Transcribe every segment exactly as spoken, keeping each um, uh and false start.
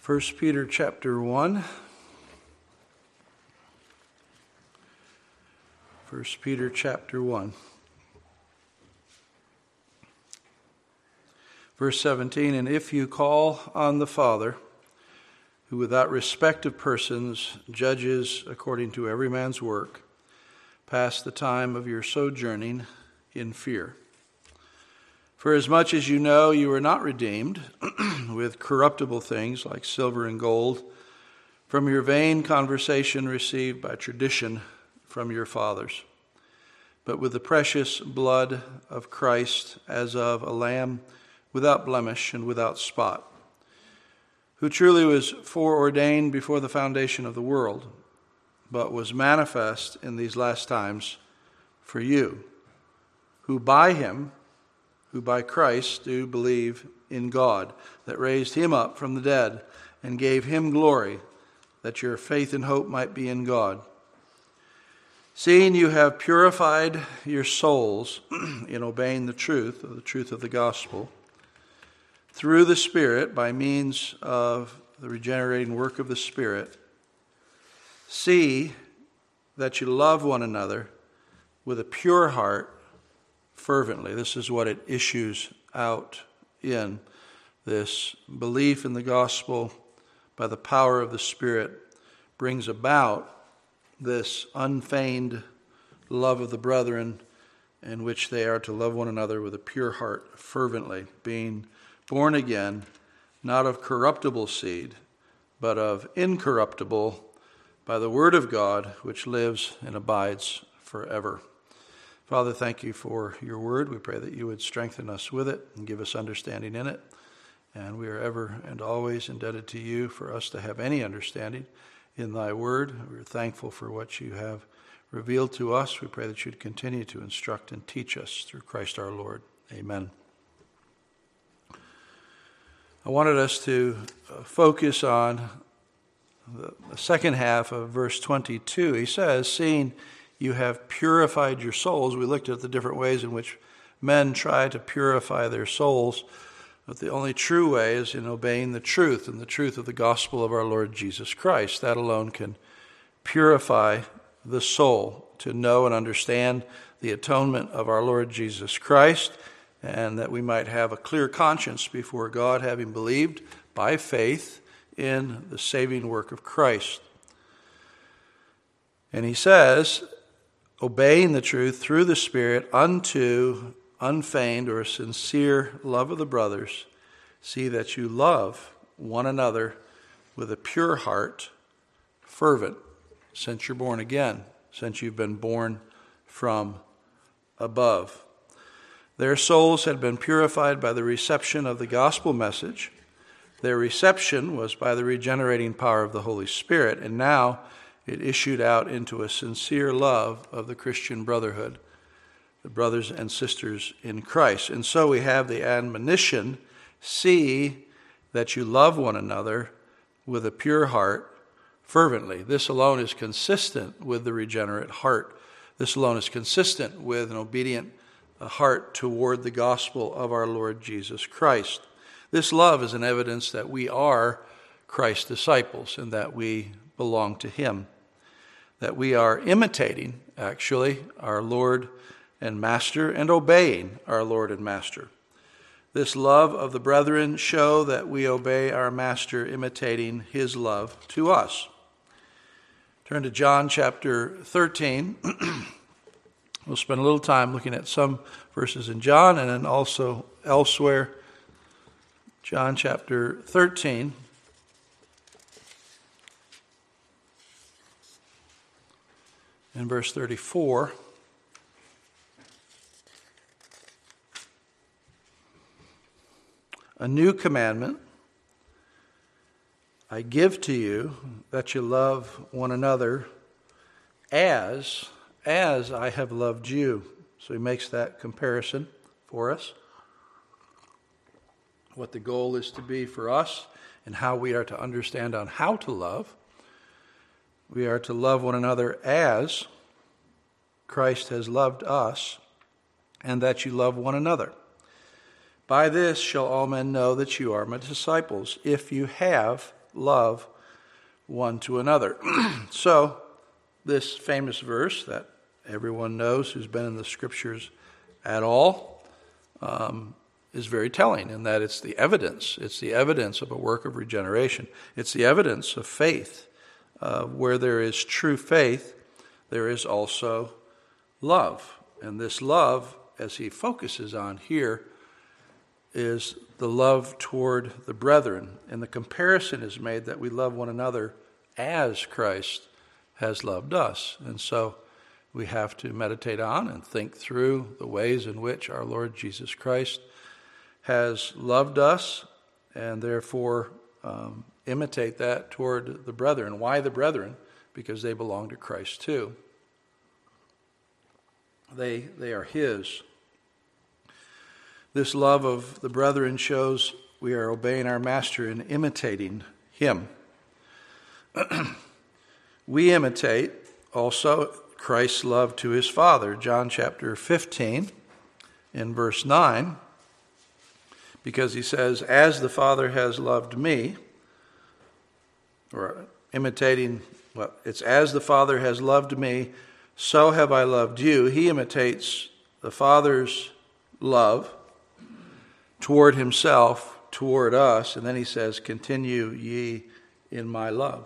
First Peter chapter one. First Peter chapter one. Verse seventeen, and if you call on the Father, who without respect of persons judges according to every man's work, pass the time of your sojourning in fear. For as much as you know you are not redeemed with corruptible things like silver and gold from your vain conversation received by tradition from your fathers, but with the precious blood of Christ as of a lamb without blemish and without spot, who truly was foreordained before the foundation of the world, but was manifest in these last times for you, who by him, who by Christ do believe in God, that raised him up from the dead and gave him glory, that your faith and hope might be in God. Seeing you have purified your souls in obeying the truth, or the truth of the gospel, through the Spirit, by means of the regenerating work of the Spirit, see that you love one another with a pure heart fervently. This is what it issues out in. This belief in the gospel by the power of the Spirit brings about this unfeigned love of the brethren, in which they are to love one another with a pure heart fervently, being born again, not of corruptible seed, but of incorruptible, by the word of God, which lives and abides forever. Father, thank you for your word. We pray that you would strengthen us with it and give us understanding in it. And we are ever and always indebted to you for us to have any understanding in thy word. We're thankful for what you have revealed to us. We pray that you'd continue to instruct and teach us through Christ our Lord. Amen. I wanted us to focus on the second half of verse twenty-two. He says, seeing you have purified your souls. We looked at the different ways in which men try to purify their souls, but the only true way is in obeying the truth, and the truth of the gospel of our Lord Jesus Christ. That alone can purify the soul, to know and understand the atonement of our Lord Jesus Christ, and that we might have a clear conscience before God, having believed by faith in the saving work of Christ. And he says, obeying the truth through the Spirit unto unfeigned or sincere love of the brothers, see that you love one another with a pure heart, fervent, since you're born again, since you've been born from above. Their souls had been purified by the reception of the gospel message. Their reception was by the regenerating power of the Holy Spirit, and now it issued out into a sincere love of the Christian brotherhood, the brothers and sisters in Christ. And so we have the admonition, see that you love one another with a pure heart fervently. This alone is consistent with the regenerate heart. This alone is consistent with an obedient heart toward the gospel of our Lord Jesus Christ. This love is an evidence that we are Christ's disciples and that we belong to him, that we are imitating, actually, our Lord and Master and obeying our Lord and Master. This love of the brethren show that we obey our Master, imitating his love to us. Turn to John chapter thirteen. We'll spend a little time looking at some verses in John and then also elsewhere. John chapter thirteen. In verse thirty-four, a new commandment I give to you, that you love one another as, as I have loved you. So he makes that comparison for us, what the goal is to be for us and how we are to understand on how to love. We are to love one another as Christ has loved us, and that you love one another. By this shall all men know that you are my disciples, if you have love one to another. So, this famous verse that everyone knows who's been in the scriptures at all um, is very telling in that it's the evidence. It's the evidence of a work of regeneration. It's the evidence of faith. Uh, where there is true faith, there is also love. And this love, as he focuses on here, is the love toward the brethren. And the comparison is made that we love one another as Christ has loved us. And so we have to meditate on and think through the ways in which our Lord Jesus Christ has loved us, and therefore um, imitate that toward the brethren. Why the brethren? Because they belong to Christ too. They, they are his. This love of the brethren shows we are obeying our master and imitating him. We imitate also Christ's love to his Father. John chapter fifteen in verse nine, because he says, as the Father has loved me, or imitating, well, it's as the Father has loved me, so have I loved you. He imitates the Father's love toward himself, toward us, and then he says, continue ye in my love.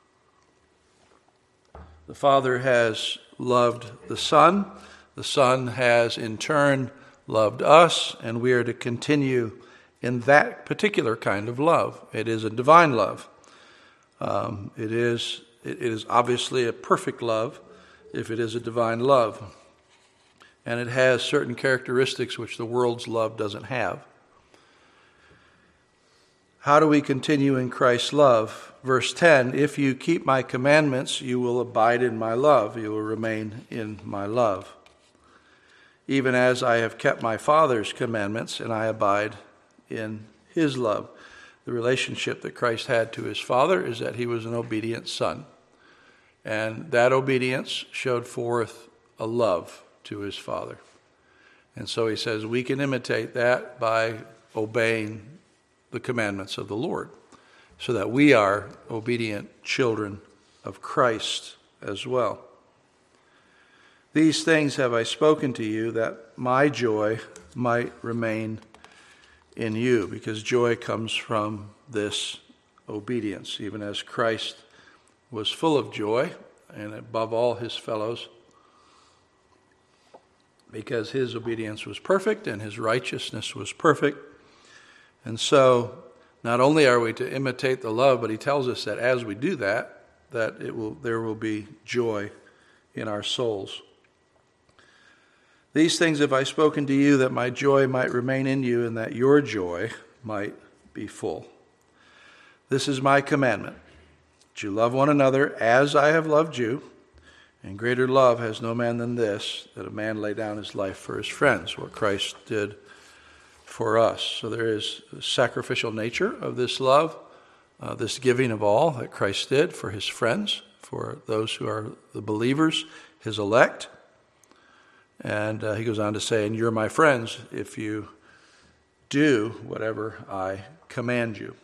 The Father has loved the Son. The Son has in turn loved us, and we are to continue in that particular kind of love. It is a divine love. Um, it is it is obviously a perfect love if it is a divine love. And it has certain characteristics which the world's love doesn't have. How do we continue in Christ's love? Verse ten, if you keep my commandments, you will abide in my love. You will remain in my love. Even as I have kept my Father's commandments, and I abide in his love. The relationship that Christ had to his Father is that he was an obedient son. And that obedience showed forth a love to his Father. And so he says we can imitate that by obeying the commandments of the Lord, so that we are obedient children of Christ as well. These things have I spoken to you, that my joy might remain in you, because joy comes from this obedience, even as Christ was full of joy, and above all his fellows, because his obedience was perfect and his righteousness was perfect. And so not only are we to imitate the love, but he tells us that as we do that, that it will there will be joy in our souls. These things have I spoken to you, that my joy might remain in you, and that your joy might be full. This is my commandment, that you love one another as I have loved you, and greater love has no man than this, that a man lay down his life for his friends, what Christ did for us. So there is a sacrificial nature of this love, uh, this giving of all that Christ did for his friends, for those who are the believers, his elect. And uh, he goes on to say, and you're my friends if you do whatever I command you.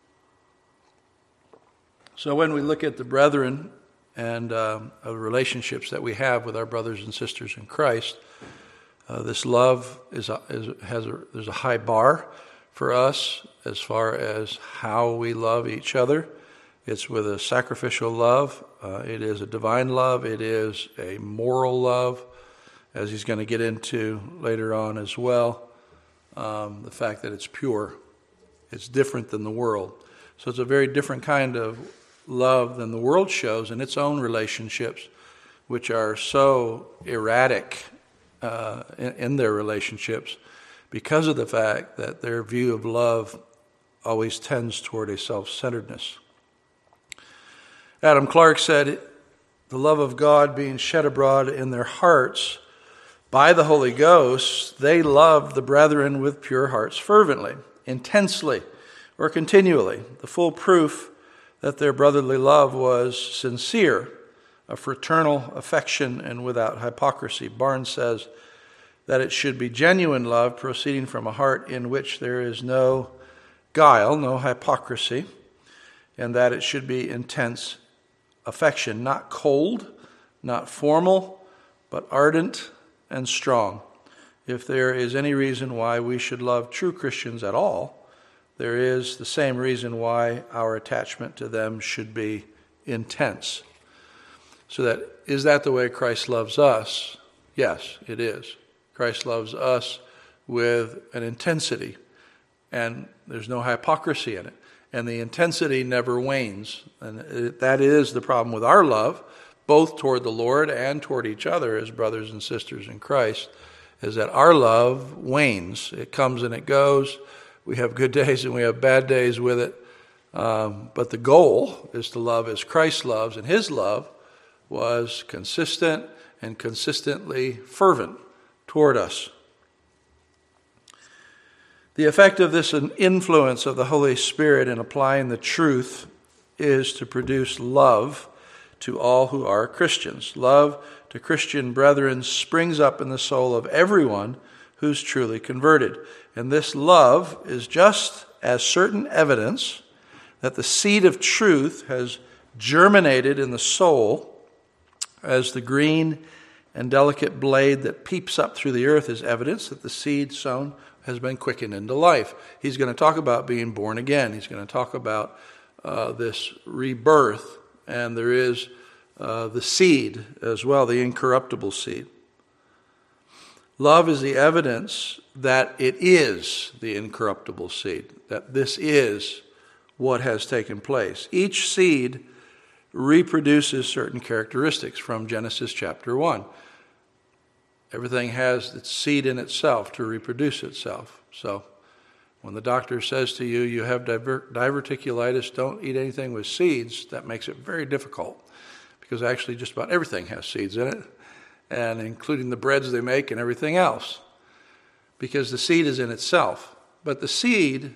So when we look at the brethren and uh, the relationships that we have with our brothers and sisters in Christ, uh, this love is, a, is has a, there's a high bar for us as far as how we love each other. It's with a sacrificial love. Uh, it is a divine love. It is a moral love, as he's going to get into later on as well. Um, the fact that it's pure. It's different than the world. So it's a very different kind of love than the world shows in its own relationships, which are so erratic uh, in, in their relationships because of the fact that their view of love always tends toward a self-centeredness. Adam Clarke said, the love of God being shed abroad in their hearts by the Holy Ghost, they loved the brethren with pure hearts fervently, intensely, or continually. The full proof that their brotherly love was sincere, a fraternal affection and without hypocrisy. Barnes says that it should be genuine love proceeding from a heart in which there is no guile, no hypocrisy, and that it should be intense affection, not cold, not formal, but ardent and strong. If there is any reason why we should love true Christians at all, there is the same reason why our attachment to them should be intense. So that, is that the way Christ loves us? Yes, it is. Christ loves us with an intensity, and there's no hypocrisy in it. And the intensity never wanes. And it, that is the problem with our love, both toward the Lord and toward each other as brothers and sisters in Christ, is that our love wanes. It comes and it goes. We have good days and we have bad days with it. Um, but the goal is to love as Christ loves, and his love was consistent and consistently fervent toward us. The effect of this influence of the Holy Spirit in applying the truth is to produce love to all who are Christians. Love to Christian brethren springs up in the soul of everyone who's truly converted. And this love is just as certain evidence that the seed of truth has germinated in the soul as the green and delicate blade that peeps up through the earth is evidence that the seed sown has been quickened into life. He's going to talk about being born again. He's going to talk about uh, this rebirth, and there is uh, the seed as well, the incorruptible seed. Love is the evidence that it is the incorruptible seed, that this is what has taken place. Each seed reproduces certain characteristics from Genesis chapter one. Everything has its seed in itself to reproduce itself. So when the doctor says to you, you have diver- diverticulitis, don't eat anything with seeds, that makes it very difficult, because actually just about everything has seeds in it, and including the breads they make and everything else, because the seed is in itself. But the seed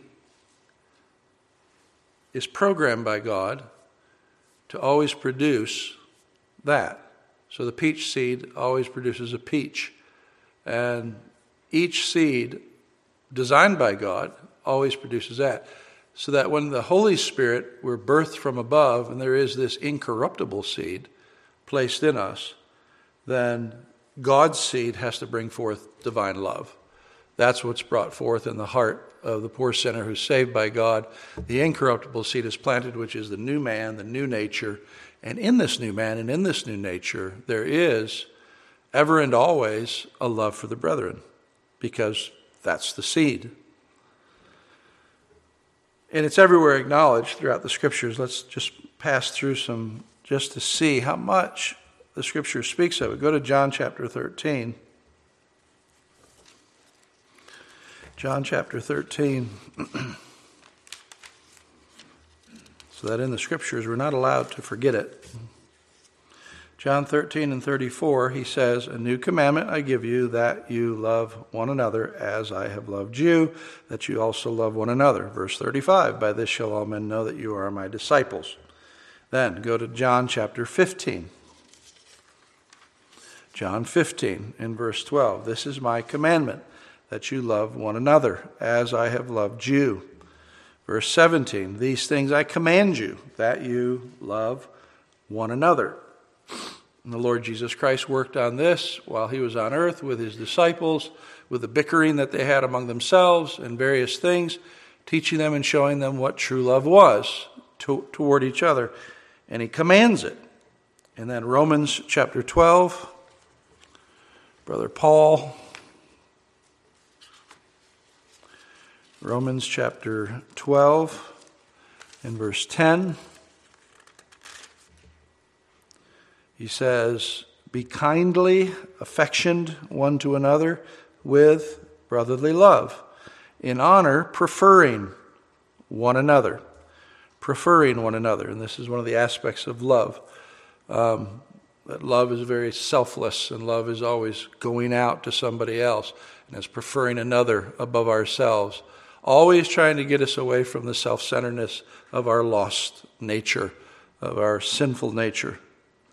is programmed by God to always produce that. So the peach seed always produces a peach. And each seed designed by God always produces that. So that when the Holy Spirit were birthed from above, and there is this incorruptible seed placed in us, then God's seed has to bring forth divine love. That's what's brought forth in the heart of the poor sinner who's saved by God. The incorruptible seed is planted, which is the new man, the new nature. And in this new man and in this new nature, there is ever and always a love for the brethren, because that's the seed. And it's everywhere acknowledged throughout the Scriptures. Let's just pass through some just to see how much the Scripture speaks of it. Go to John chapter thirteen. John chapter thirteen. So that in the Scriptures we're not allowed to forget it. John thirteen and thirty-four, he says, "A new commandment I give you, that you love one another as I have loved you, that you also love one another." Verse thirty-five, "By this shall all men know that you are my disciples." Then go to John chapter fifteen. John fifteen in verse twelve, "This is my commandment, that you love one another as I have loved you." Verse seventeen, "These things I command you, that you love one another." And the Lord Jesus Christ worked on this while he was on earth with his disciples, with the bickering that they had among themselves and various things, teaching them and showing them what true love was to, toward each other. And he commands it. And then Romans chapter twelve, Brother Paul, Romans chapter twelve and verse ten. He says, "Be kindly affectioned one to another with brotherly love, in honor preferring one another." Preferring one another. And this is one of the aspects of love. Um, that love is very selfless, and love is always going out to somebody else, and is preferring another above ourselves. Always trying to get us away from the self-centeredness of our lost nature, of our sinful nature.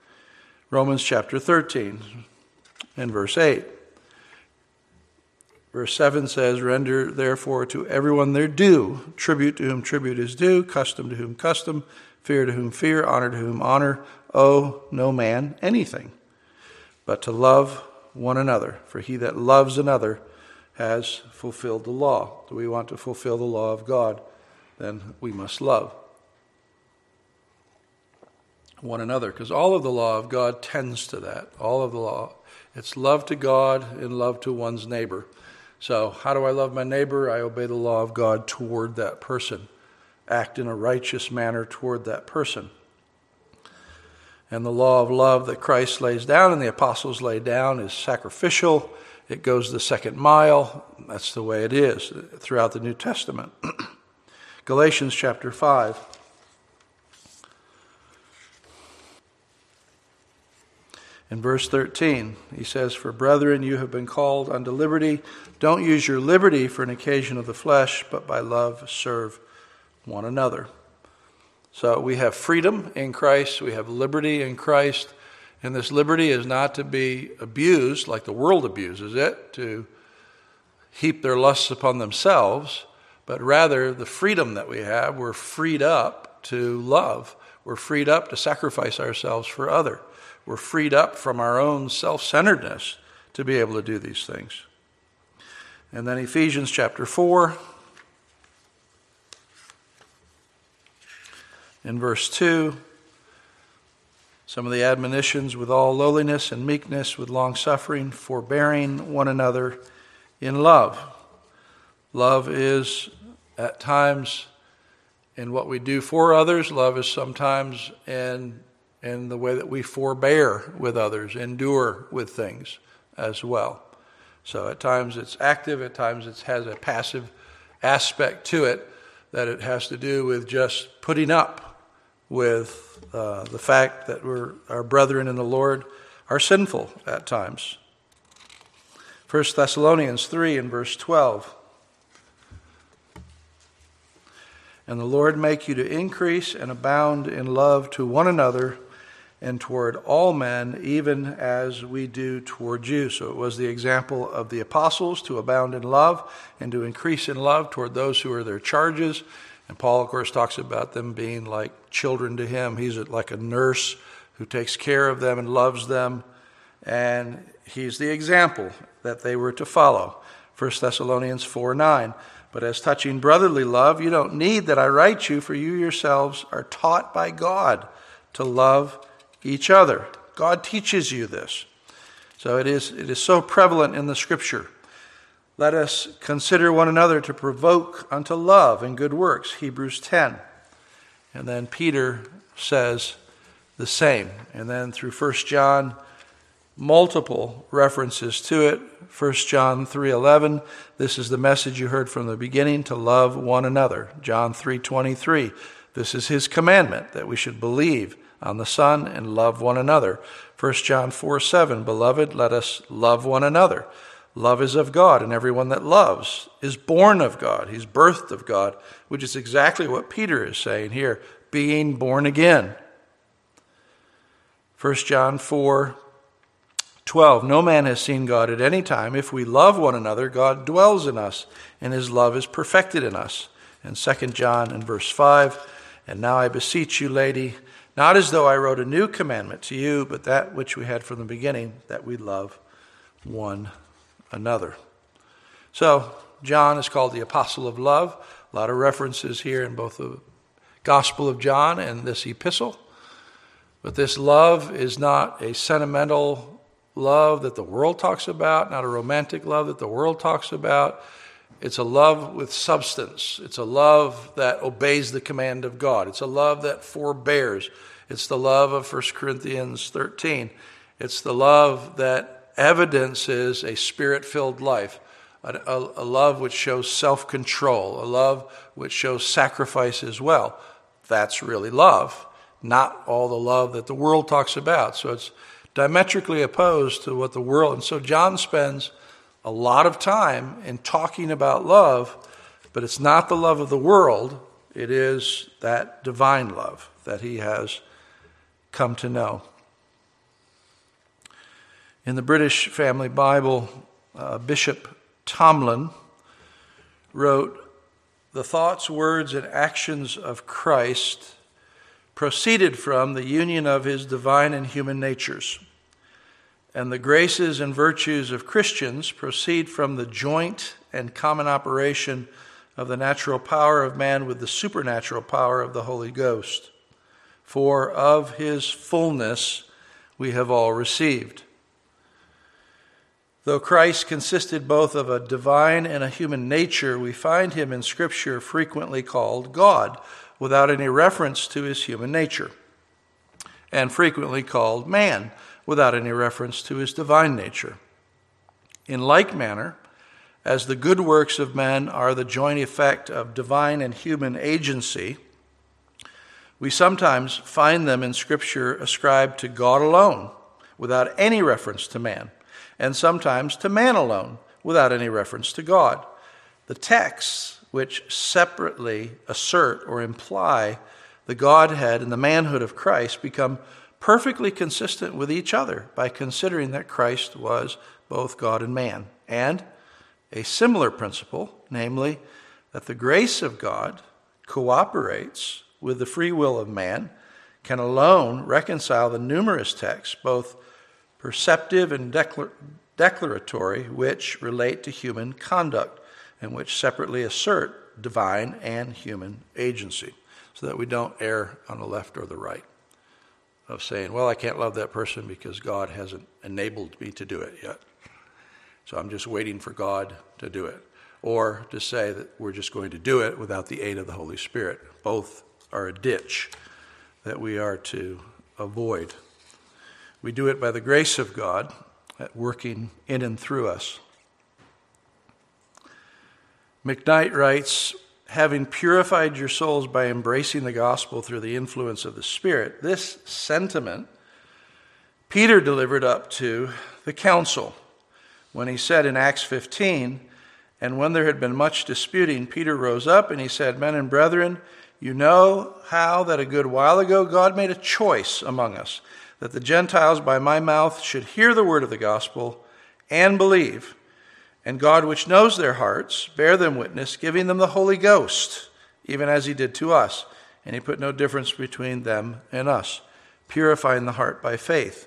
Romans chapter thirteen and verse eight. Verse seven says, render therefore to everyone their due, tribute to whom tribute is due, custom to whom custom, fear to whom fear, honor to whom honor. Owe no man anything, but to love one another. For he that loves another has fulfilled the law. Do we want to fulfill the law of God? Then we must love one another, because all of the law of God tends to that. All of the law. It's love to God and love to one's neighbor. So how do I love my neighbor? I obey the law of God toward that person. Act in a righteous manner toward that person. And the law of love that Christ lays down and the apostles lay down is sacrificial. It goes the second mile. That's the way it is throughout the New Testament. Galatians chapter five. In verse thirteen, he says, for brethren, you have been called unto liberty. Don't use your liberty for an occasion of the flesh, but by love serve one another. So we have freedom in Christ, we have liberty in Christ, and this liberty is not to be abused like the world abuses it, to heap their lusts upon themselves, but rather the freedom that we have, we're freed up to love. We're freed up to sacrifice ourselves for others. We're freed up from our own self-centeredness to be able to do these things. And then Ephesians chapter four, in verse two, some of the admonitions: with all lowliness and meekness, with long-suffering, forbearing one another in love. Love is at times in what we do for others. Love is sometimes in, in the way that we forbear with others, endure with things as well. So at times it's active, at times it has a passive aspect to it, that it has to do with just putting up with uh, the fact that we're, our brethren in the Lord are sinful at times. First Thessalonians three and verse twelve. And the Lord make you to increase and abound in love to one another and toward all men, even as we do toward you. So it was the example of the apostles to abound in love and to increase in love toward those who are their charges. And Paul, of course, talks about them being like children to him. He's like a nurse who takes care of them and loves them. And he's the example that they were to follow. First Thessalonians four nine. But as touching brotherly love, you don't need that I write you, for you yourselves are taught by God to love each other. God teaches you this. So it is, it is so prevalent in the Scripture. Let us consider one another to provoke unto love and good works, Hebrews ten. And then Peter says the same. And then through First John, multiple references to it. First John three eleven, this is the message you heard from the beginning, to love one another. John three twenty-three, this is his commandment, that we should believe on the Son and love one another. First John four seven, beloved, let us love one another. Love is of God, and everyone that loves is born of God. He's birthed of God, which is exactly what Peter is saying here, being born again. First John four twelve, no man has seen God at any time. If we love one another, God dwells in us, and his love is perfected in us. And Second John in verse five, and now I beseech you, lady, not as though I wrote a new commandment to you, but that which we had from the beginning, that we love one another. So John is called the apostle of love. A lot of references here in both the Gospel of John and this epistle. But this love is not a sentimental love that the world talks about, not a romantic love that the world talks about. It's a love with substance. It's a love that obeys the command of God. It's a love that forbears. It's the love of First Corinthians thirteen. It's the love that evidences a spirit-filled life, a, a, a love which shows self-control, a love which shows sacrifice as well. That's really love, not all the love that the world talks about. So it's diametrically opposed to what the world, and so John spends a lot of time in talking about love, but it's not the love of the world. It is that divine love that he has come to know. In the British Family Bible, uh, Bishop Tomlin wrote, "The thoughts, words, and actions of Christ proceeded from the union of his divine and human natures, and the graces and virtues of Christians proceed from the joint and common operation of the natural power of man with the supernatural power of the Holy Ghost. For of his fullness we have all received." Though Christ consisted both of a divine and a human nature, we find him in Scripture frequently called God, without any reference to his human nature, and frequently called man, without any reference to his divine nature. In like manner, as the good works of men are the joint effect of divine and human agency, we sometimes find them in Scripture ascribed to God alone, without any reference to man, and sometimes to man alone, without any reference to God. The texts which separately assert or imply the Godhead and the manhood of Christ become perfectly consistent with each other by considering that Christ was both God and man. And a similar principle, namely, that the grace of God cooperates with the free will of man, can alone reconcile the numerous texts, both perceptive and declar- declaratory, which relate to human conduct and which separately assert divine and human agency, so that we don't err on the left or the right of saying, well, I can't love that person because God hasn't enabled me to do it yet, so I'm just waiting for God to do it. Or to say that we're just going to do it without the aid of the Holy Spirit. Both are a ditch that we are to avoid. We do it by the grace of God at working in and through us. McKnight writes, "Having purified your souls by embracing the gospel through the influence of the Spirit," this sentiment Peter delivered up to the council when he said in Acts fifteen, "And when there had been much disputing, Peter rose up and he said, 'Men and brethren, you know how that a good while ago God made a choice among us, that the Gentiles by my mouth should hear the word of the gospel and believe. And God, which knows their hearts, bear them witness, giving them the Holy Ghost, even as he did to us. And he put no difference between them and us, purifying the heart by faith.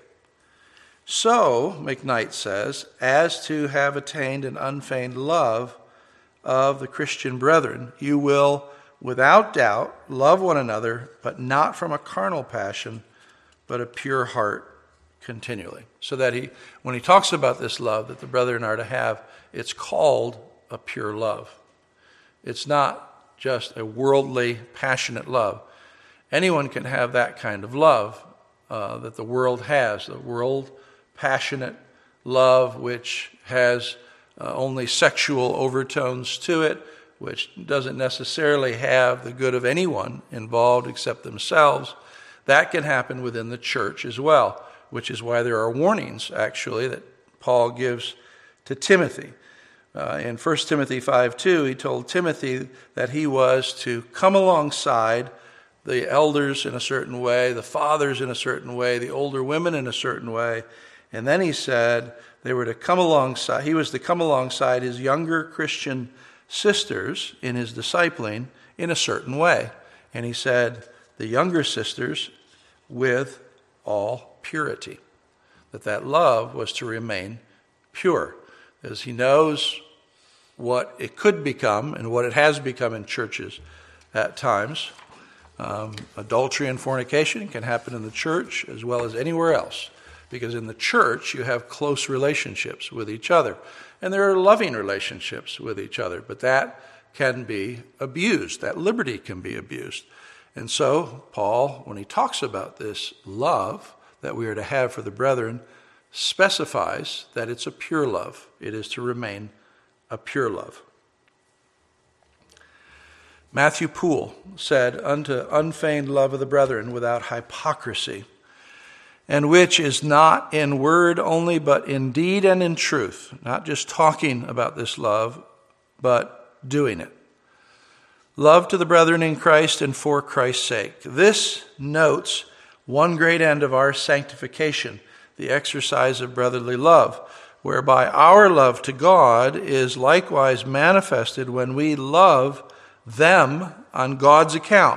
So," McKnight says, "as to have attained an unfeigned love of the Christian brethren, you will, without doubt, love one another, but not from a carnal passion, but a pure heart continually." So that he, when he talks about this love that the brethren are to have, it's called a pure love. It's not just a worldly, passionate love. Anyone can have that kind of love uh, that the world has, the world passionate love which has uh, only sexual overtones to it, which doesn't necessarily have the good of anyone involved except themselves. That can happen within the church as well, which is why there are warnings, actually, that Paul gives to Timothy. Uh, in First Timothy five two, he told Timothy that he was to come alongside the elders in a certain way, the fathers in a certain way, the older women in a certain way. And then he said they were to come alongside, he was to come alongside his younger Christian sisters in his discipling in a certain way. And he said the younger sisters with all purity, that that love was to remain pure, as he knows what it could become and what it has become in churches at times. Um, adultery and fornication can happen in the church as well as anywhere else, because in the church you have close relationships with each other, and there are loving relationships with each other, but that can be abused. That liberty can be abused. And so Paul, when he talks about this love that we are to have for the brethren, specifies that it's a pure love. It is to remain a pure love. Matthew Poole said, "Unto unfeigned love of the brethren without hypocrisy, and which is not in word only, but in deed and in truth." Not just talking about this love, but doing it. Love to the brethren in Christ and for Christ's sake. This notes one great end of our sanctification, the exercise of brotherly love, whereby our love to God is likewise manifested when we love them on God's account.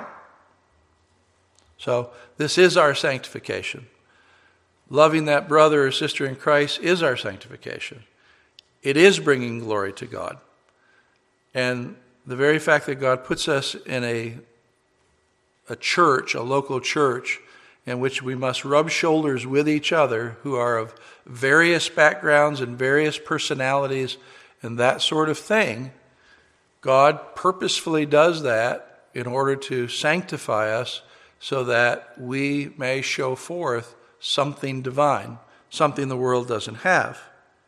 So this is our sanctification. Loving that brother or sister in Christ is our sanctification. It is bringing glory to God. And the very fact that God puts us in a, a church, a local church, in which we must rub shoulders with each other who are of various backgrounds and various personalities and that sort of thing, God purposefully does that in order to sanctify us so that we may show forth something divine, something the world doesn't have.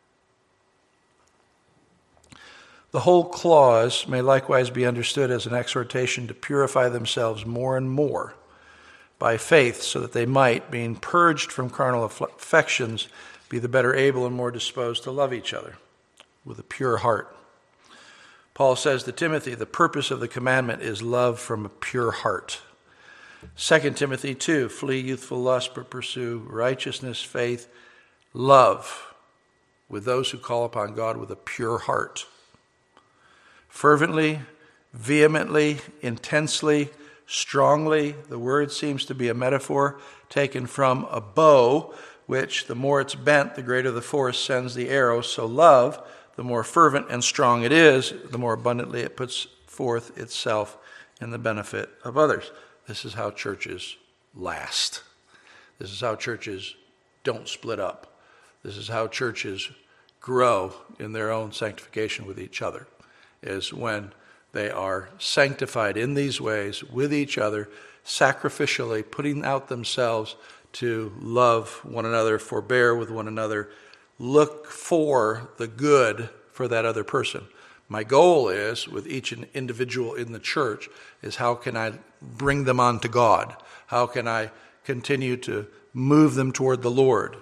The whole clause may likewise be understood as an exhortation to purify themselves more and more by faith, so that they might, being purged from carnal affections, be the better able and more disposed to love each other with a pure heart. Paul says to Timothy, the purpose of the commandment is love from a pure heart. Second Timothy two, flee youthful lust, but pursue righteousness, faith, love with those who call upon God with a pure heart. Fervently, vehemently, intensely, strongly. The word seems to be a metaphor taken from a bow, which the more it's bent, the greater the force sends the arrow. So love, the more fervent and strong it is, the more abundantly it puts forth itself in the benefit of others. This is how churches last. This is how churches don't split up. This is how churches grow in their own sanctification with each other, is when they are sanctified in these ways with each other, sacrificially putting out themselves to love one another, forbear with one another, look for the good for that other person. My goal is, with each individual in the church, is how can I bring them on to God? How can I continue to move them toward the Lord?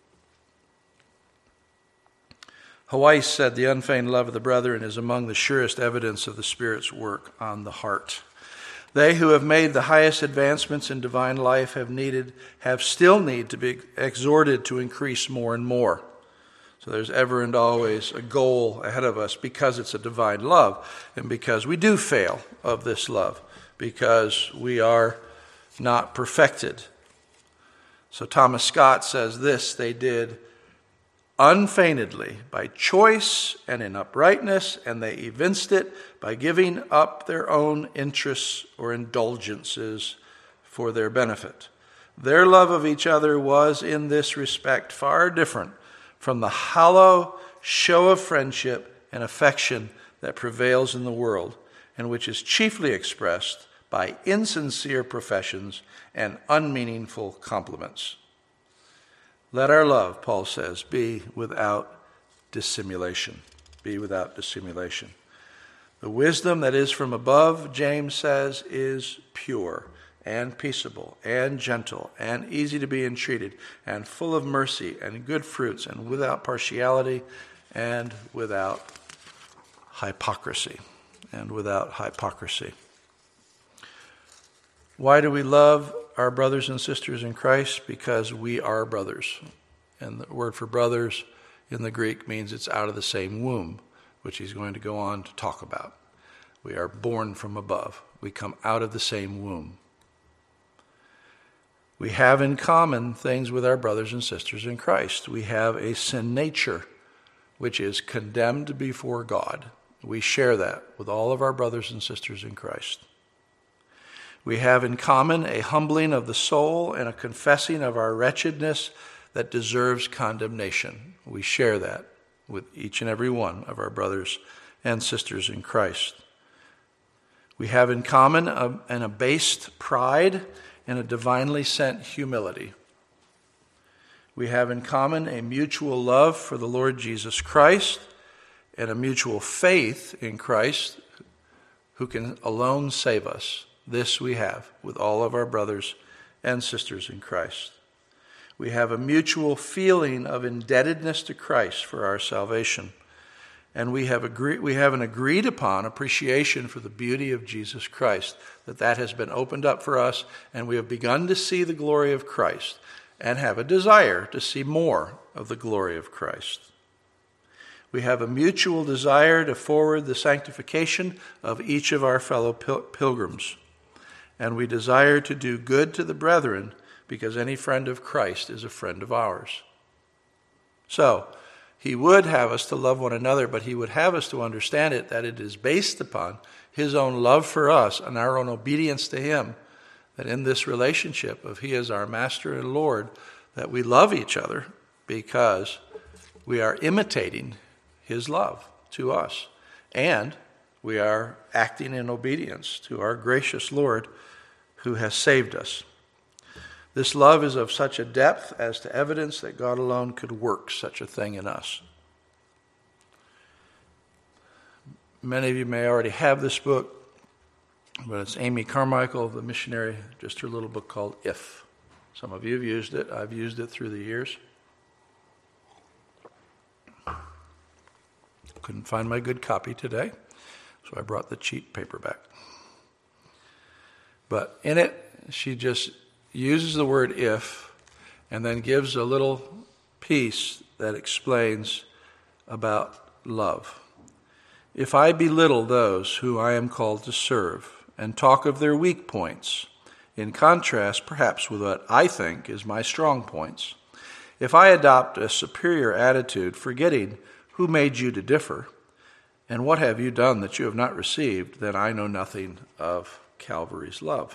Weiss said, the unfeigned love of the brethren is among the surest evidence of the Spirit's work on the heart. They who have made the highest advancements in divine life have needed, have still need to be exhorted to increase more and more. So there's ever and always a goal ahead of us because it's a divine love and because we do fail of this love, because we are not perfected. So Thomas Scott says this, they did unfeignedly, by choice and in uprightness, and they evinced it by giving up their own interests or indulgences for their benefit. Their love of each other was in this respect far different from the hollow show of friendship and affection that prevails in the world, and which is chiefly expressed by insincere professions and unmeaningful compliments. Let our love, Paul says, be without dissimulation. Be without dissimulation. The wisdom that is from above, James says, is pure and peaceable and gentle and easy to be entreated and full of mercy and good fruits and without partiality and without hypocrisy. And without hypocrisy. Why do we love our brothers and sisters in Christ? Because we are brothers. And the word for brothers in the Greek means it's out of the same womb, which he's going to go on to talk about. We are born from above. We come out of the same womb. We have in common things with our brothers and sisters in Christ. We have a sin nature, which is condemned before God. We share that with all of our brothers and sisters in Christ. We have in common a humbling of the soul and a confessing of our wretchedness that deserves condemnation. We share that with each and every one of our brothers and sisters in Christ. We have in common a, an abased pride and a divinely sent humility. We have in common a mutual love for the Lord Jesus Christ and a mutual faith in Christ, who can alone save us. This we have with all of our brothers and sisters in Christ. We have a mutual feeling of indebtedness to Christ for our salvation. And we have agreed, we have an agreed upon appreciation for the beauty of Jesus Christ, that that has been opened up for us, and we have begun to see the glory of Christ and have a desire to see more of the glory of Christ. We have a mutual desire to forward the sanctification of each of our fellow pil- pilgrims. And we desire to do good to the brethren because any friend of Christ is a friend of ours. So, he would have us to love one another, but he would have us to understand it that it is based upon his own love for us and our own obedience to him, that in this relationship of he is our master and Lord, that we love each other because we are imitating his love to us, and we are acting in obedience to our gracious Lord who has saved us. This love is of such a depth as to evidence that God alone could work such a thing in us. Many of you may already have this book, but it's Amy Carmichael, the missionary, just her little book called If. Some of you have used it. I've used it through the years. Couldn't find my good copy today, so I brought the cheap paperback. But in it, she just uses the word if and then gives a little piece that explains about love. If I belittle those who I am called to serve and talk of their weak points, in contrast perhaps with what I think is my strong points, if I adopt a superior attitude, forgetting who made you to differ, and what have you done that you have not received, then I know nothing of Calvary's love.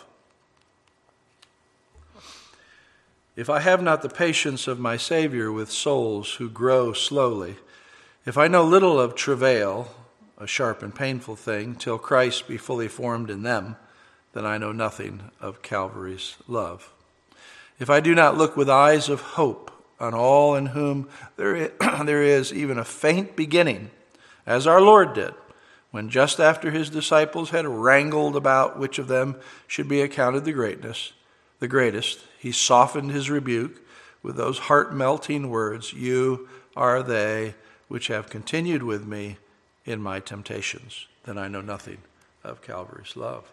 If I have not the patience of my Savior with souls who grow slowly, if I know little of travail, a sharp and painful thing, till Christ be fully formed in them, then I know nothing of Calvary's love. If I do not look with eyes of hope on all in whom there is, there is even a faint beginning, as our Lord did, when just after his disciples had wrangled about which of them should be accounted the greatness, the greatest, he softened his rebuke with those heart-melting words, "You are they which have continued with me in my temptations. Then I know nothing of Calvary's love."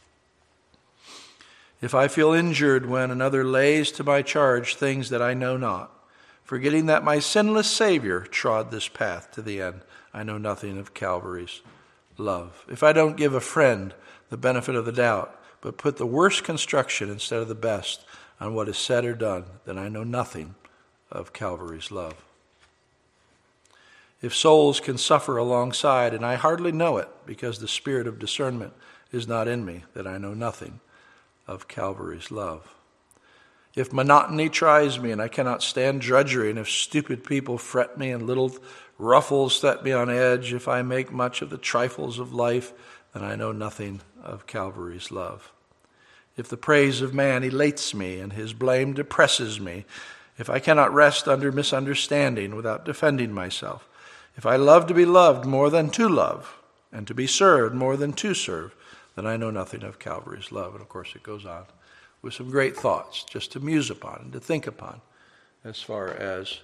If I feel injured when another lays to my charge things that I know not, forgetting that my sinless Savior trod this path to the end, I know nothing of Calvary's love. If I don't give a friend the benefit of the doubt, but put the worst construction instead of the best on what is said or done, then I know nothing of Calvary's love. If souls can suffer alongside, and I hardly know it because the spirit of discernment is not in me, then I know nothing of Calvary's love. If monotony tries me and I cannot stand drudgery, and if stupid people fret me and little ruffles set me on edge, if I make much of the trifles of life, then I know nothing of Calvary's love. If the praise of man elates me and his blame depresses me, if I cannot rest under misunderstanding without defending myself, if I love to be loved more than to love, and to be served more than to serve, then I know nothing of Calvary's love. And of course it goes on with some great thoughts just to muse upon and to think upon as far as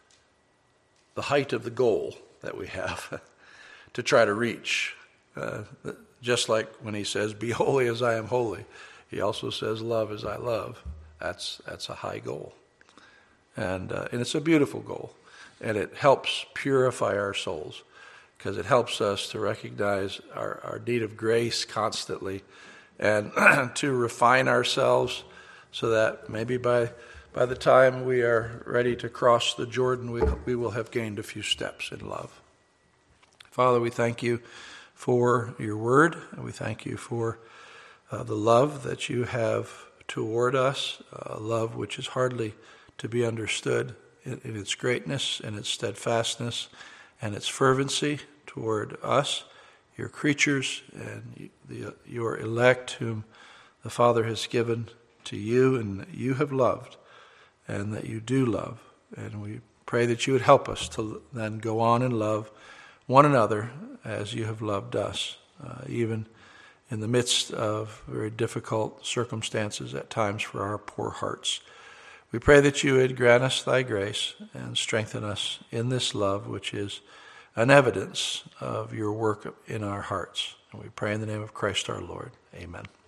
the height of the goal that we have to try to reach. Uh, just like when he says, "Be holy as I am holy," he also says, "Love as I love." That's that's a high goal. And, uh, and it's a beautiful goal. And it helps purify our souls because it helps us to recognize our, our need of grace constantly and to refine ourselves so that maybe by by the time we are ready to cross the Jordan, we, we will have gained a few steps in love. Father, we thank you for your word, and we thank you for uh, the love that you have toward us, a love which is hardly to be understood in, in its greatness and its steadfastness and its fervency toward us, your creatures, and the, your elect whom the Father has given to you and that you have loved and that you do love. And we pray that you would help us to then go on and love one another as you have loved us, uh, even in the midst of very difficult circumstances at times for our poor hearts. We pray that you would grant us thy grace and strengthen us in this love, which is an evidence of your work in our hearts. And we pray in the name of Christ our Lord. Amen.